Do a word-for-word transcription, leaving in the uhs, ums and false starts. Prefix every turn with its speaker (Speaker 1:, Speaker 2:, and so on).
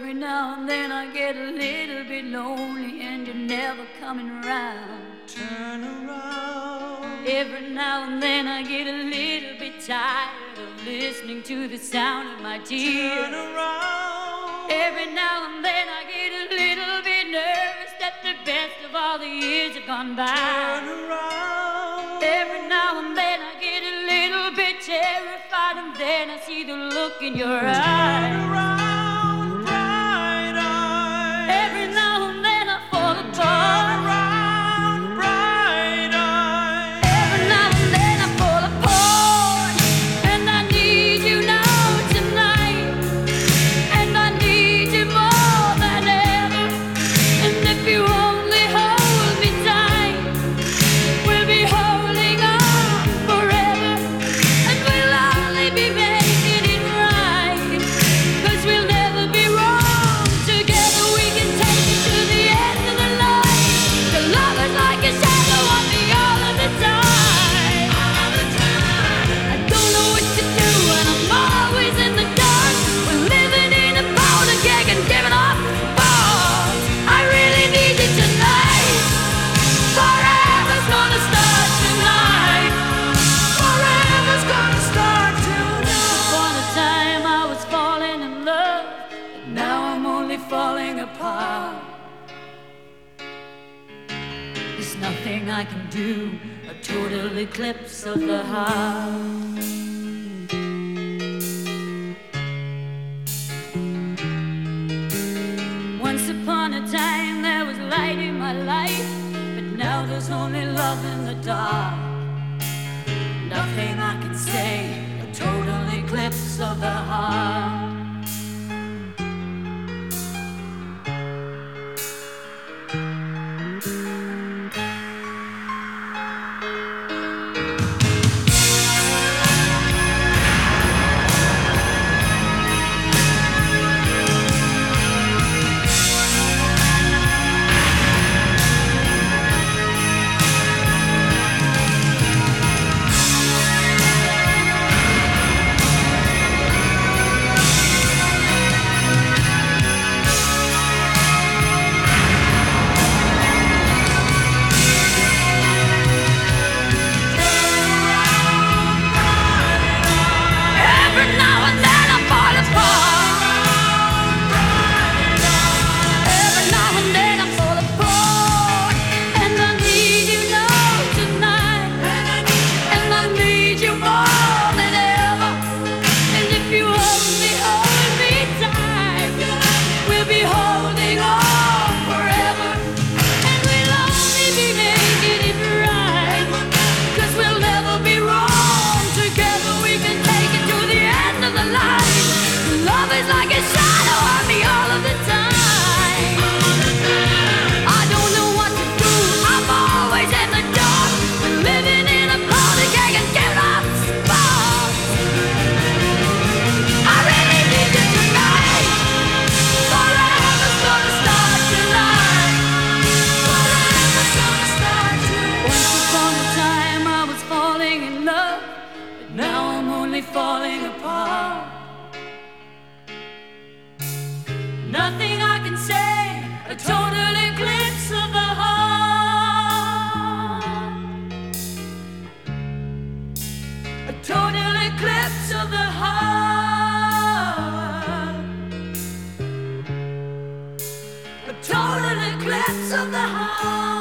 Speaker 1: Every now and then I get a little bit lonely and you're never coming around.
Speaker 2: Turn around.
Speaker 1: Every now and then I get a little bit tired of listening to the sound of my tears.
Speaker 2: Turn around.
Speaker 1: Every now and then I get a little bit nervous that the best of all the years have gone by.
Speaker 2: Turn around.
Speaker 1: Every now and then I get a little bit terrified, and then I see the look in your eyes.
Speaker 2: Turn around, bright eyes.
Speaker 1: Every now and then I fall
Speaker 2: Turn
Speaker 1: apart.
Speaker 2: around, bright eyes.
Speaker 1: Every now and then I fall apart, and I need you now tonight, and I need you more than ever. And if you only hold me tight, we'll be holding on forever, and we'll only be making it right, 'cause we'll never be wrong. Together we can take it to the end of the line. The love is like a shadow on me all of the time. All of the time. I don't know what to do and I'm always in the dark. We're living in a powder keg and giving off balls. I really need you tonight. Forever's gonna start tonight.
Speaker 2: Forever's gonna start tonight.
Speaker 1: Upon a time I was falling in love, but now I'm only falling apart. There's nothing I can do, a total eclipse of the heart. Once upon a time there was light in my life, but now there's only love in the dark. Nothing I can say, a total eclipse of the heart. Every now and then I fall apart. Every now and then I fall apart, and I need you now tonight, and I need you more than ever. And if you only hold me tight, we'll be holding on forever, and we'll only be making it right, 'cause we'll never be wrong. Together we can take it to the end of the line. Love is like a shadow on me all of the time. I don't know what to do, I'm always in the dark. We're living in a powder keg and giving off sparks. I really need you tonight. Forever's gonna start tonight. Forever's gonna start tonight. Once upon a time I was falling in love, but now I'm only falling apart. Nothing I can say, a total eclipse of the heart. A total eclipse of the heart. A total eclipse of the heart.